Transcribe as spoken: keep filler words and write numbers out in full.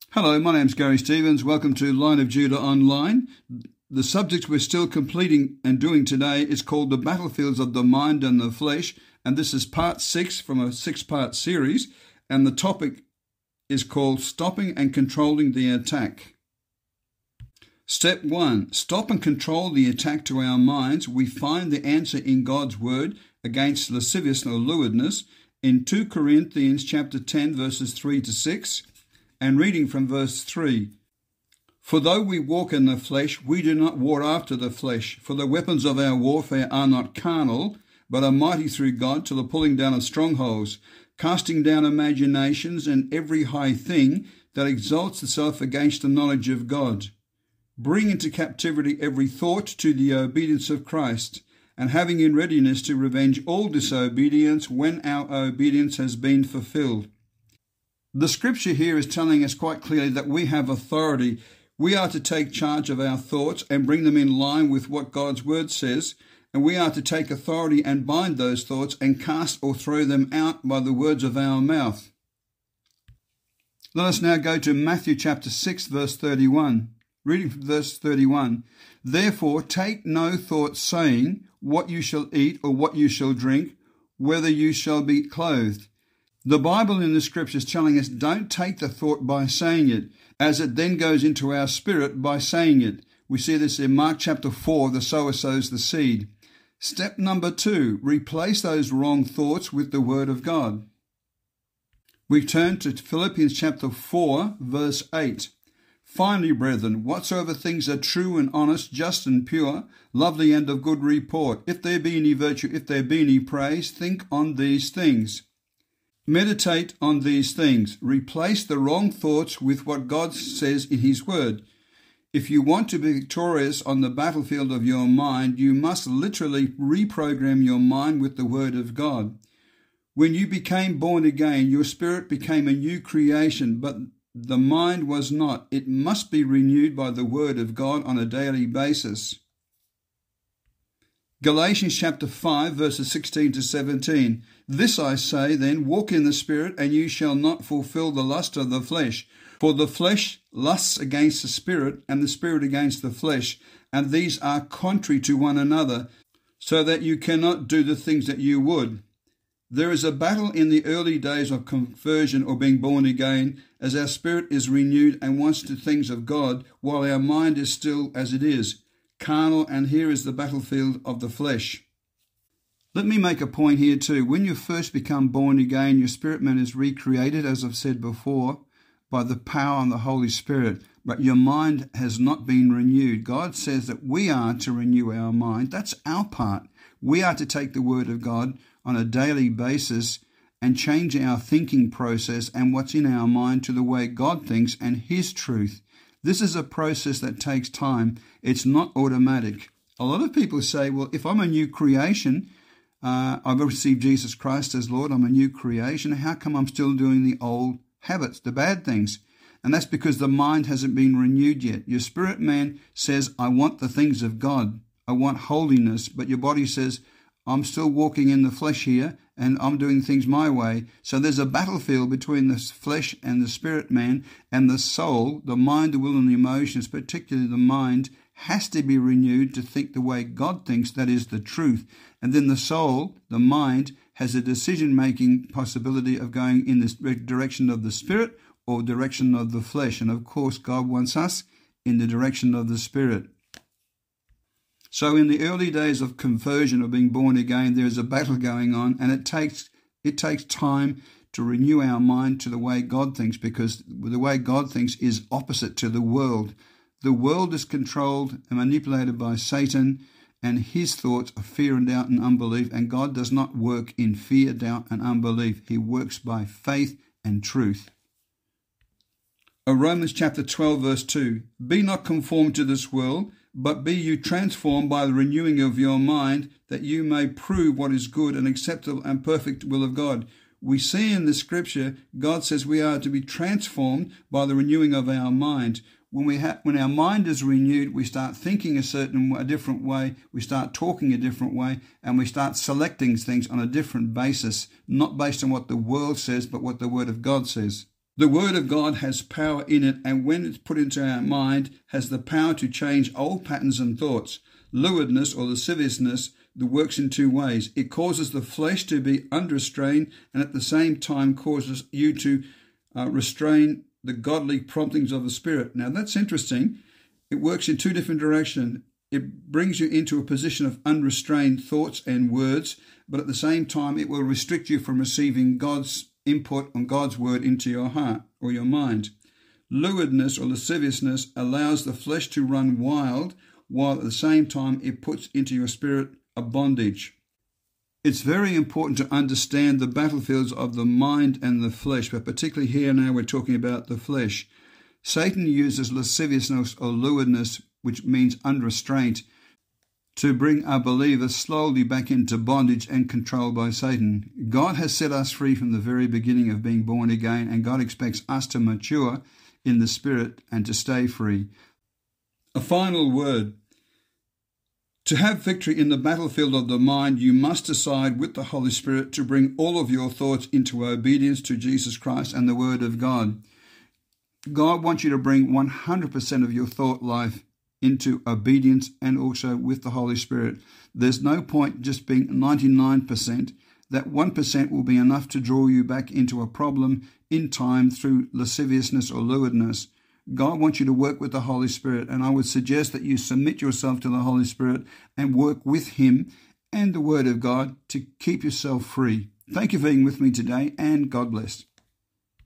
Hello, my name's Gary Stevens. Welcome to Line of Judah Online. The subject we're still completing and doing today is called The Battlefields of the Mind and the Flesh, and this is part six from a six-part series, and the topic is called Stopping and Controlling the Attack. Step one, stop and control the attack to our minds. We find the answer in God's Word against lasciviousness or lewdness in Second Corinthians chapter ten, verses three to six, and reading from verse three. For though we walk in the flesh, we do not war after the flesh. For the weapons of our warfare are not carnal, but are mighty through God to the pulling down of strongholds, casting down imaginations and every high thing that exalts itself against the knowledge of God. Bring into captivity every thought to the obedience of Christ, and having in readiness to revenge all disobedience when our obedience has been fulfilled. The scripture here is telling us quite clearly that we have authority. We are to take charge of our thoughts and bring them in line with what God's word says, and we are to take authority and bind those thoughts and cast or throw them out by the words of our mouth. Let us now go to Matthew chapter six, verse thirty-one. Reading from verse thirty-one. Therefore take no thought, saying, what you shall eat or what you shall drink, whether you shall be clothed. The Bible in the scriptures telling us don't take the thought by saying it, as it then goes into our spirit by saying it. We see this in Mark chapter four, the sower sows the seed. Step number two, replace those wrong thoughts with the word of God. We turn to Philippians chapter four, verse eight. Finally, brethren, whatsoever things are true and honest, just and pure, lovely and of good report, if there be any virtue, if there be any praise, think on these things. Meditate on these things. Replace the wrong thoughts with what God says in His Word. If you want to be victorious on the battlefield of your mind, you must literally reprogram your mind with the Word of God. When you became born again, your spirit became a new creation, but the mind was not. It must be renewed by the Word of God on a daily basis. Galatians chapter five, verses sixteen to seventeen. This I say then, walk in the Spirit, and you shall not fulfill the lust of the flesh. For the flesh lusts against the Spirit, and the Spirit against the flesh, and these are contrary to one another, so that you cannot do the things that you would. There is a battle in the early days of conversion or being born again, as our spirit is renewed and wants to things of God, while our mind is still as it is, carnal, and here is the battlefield of the flesh. Let me make a point here too. When you first become born again, your spirit man is recreated, as I've said before, by the power of the Holy Spirit, but your mind has not been renewed. God says that we are to renew our mind. That's our part. We are to take the Word of God on a daily basis and change our thinking process and what's in our mind to the way God thinks and His truth. This is a process that takes time. It's not automatic. A lot of people say, well, if I'm a new creation, uh, I've received Jesus Christ as Lord, I'm a new creation, how come I'm still doing the old habits, the bad things? And that's because the mind hasn't been renewed yet. Your spirit man says, I want the things of God. I want holiness, but your body says, I'm still walking in the flesh here and I'm doing things my way. So there's a battlefield between the flesh and the spirit man, and the soul, the mind, the will and the emotions, particularly the mind, has to be renewed to think the way God thinks, that is the truth. And then the soul, the mind, has a decision-making possibility of going in the direction of the spirit or direction of the flesh. And of course, God wants us in the direction of the spirit. So in the early days of conversion, of being born again, there is a battle going on, and it takes it takes time to renew our mind to the way God thinks, because the way God thinks is opposite to the world. The world is controlled and manipulated by Satan, and his thoughts are fear and doubt and unbelief, and God does not work in fear, doubt and unbelief. He works by faith and truth. Romans chapter twelve, verse two. Be not conformed to this world, but be you transformed by the renewing of your mind, that you may prove what is good and acceptable and perfect will of God. We see in the scripture, God says we are to be transformed by the renewing of our mind. When we ha- when our mind is renewed, we start thinking a certain, a different way, we start talking a different way, and we start selecting things on a different basis, not based on what the world says, but what the Word of God says. The Word of God has power in it, and when it's put into our mind, has the power to change old patterns and thoughts. Lewdness or lasciviousness works in two ways. It causes the flesh to be unrestrained, and at the same time causes you to uh, restrain the godly promptings of the Spirit. Now that's interesting. It works in two different directions. It brings you into a position of unrestrained thoughts and words, but at the same time it will restrict you from receiving God's input on God's word into your heart or your mind. Lewdness or lasciviousness allows the flesh to run wild, while at the same time it puts into your spirit a bondage. It's very important to understand the battlefields of the mind and the flesh, but particularly here now we're talking about the flesh. Satan uses lasciviousness or lewdness, which means unrestraint, to bring our believers slowly back into bondage and controlled by Satan. God has set us free from the very beginning of being born again, and God expects us to mature in the Spirit and to stay free. A final word. To have victory in the battlefield of the mind, you must decide with the Holy Spirit to bring all of your thoughts into obedience to Jesus Christ and the Word of God. God wants you to bring one hundred percent of your thought life into obedience and also with the Holy Spirit. There's no point just being ninety-nine percent. That one percent will be enough to draw you back into a problem in time through lasciviousness or lewdness. God wants you to work with the Holy Spirit, and I would suggest that you submit yourself to the Holy Spirit and work with Him and the Word of God to keep yourself free. Thank you for being with me today, and God bless.